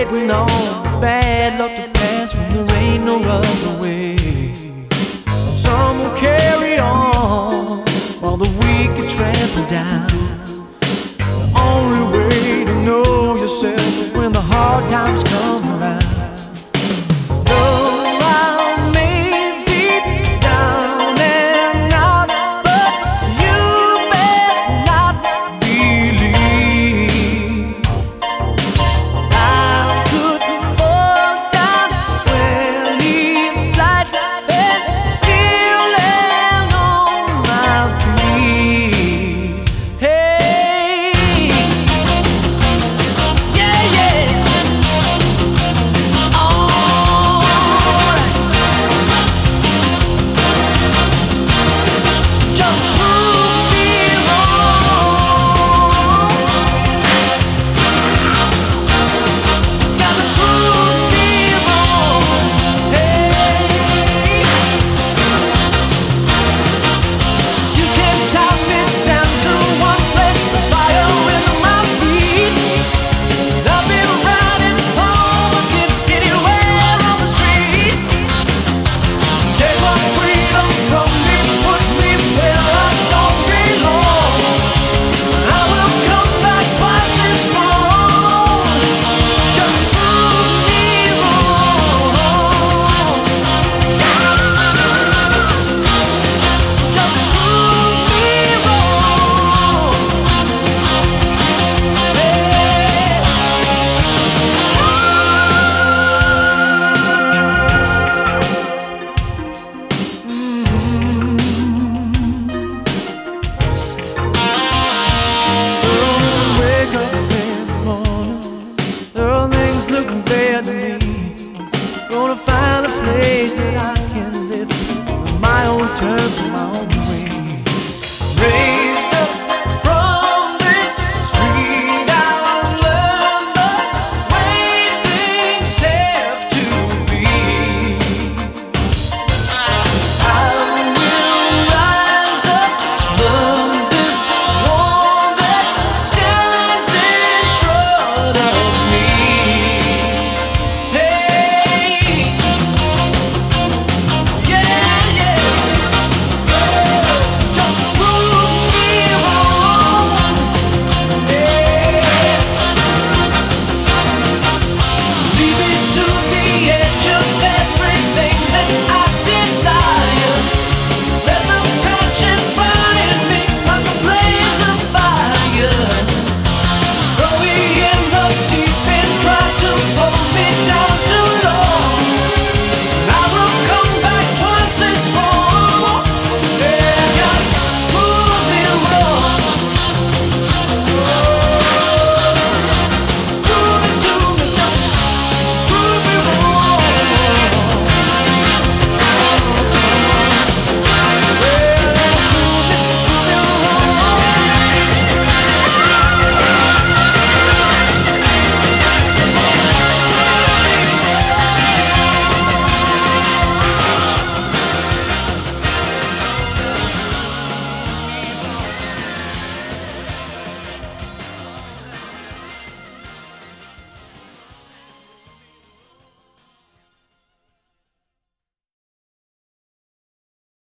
waiting on bad luck to pass when there ain't no other way. Some will carry on while the weak get trampled down. The only way to know yourself is when the hard times come around. Gonna find a place that I can live on my own terms, on my own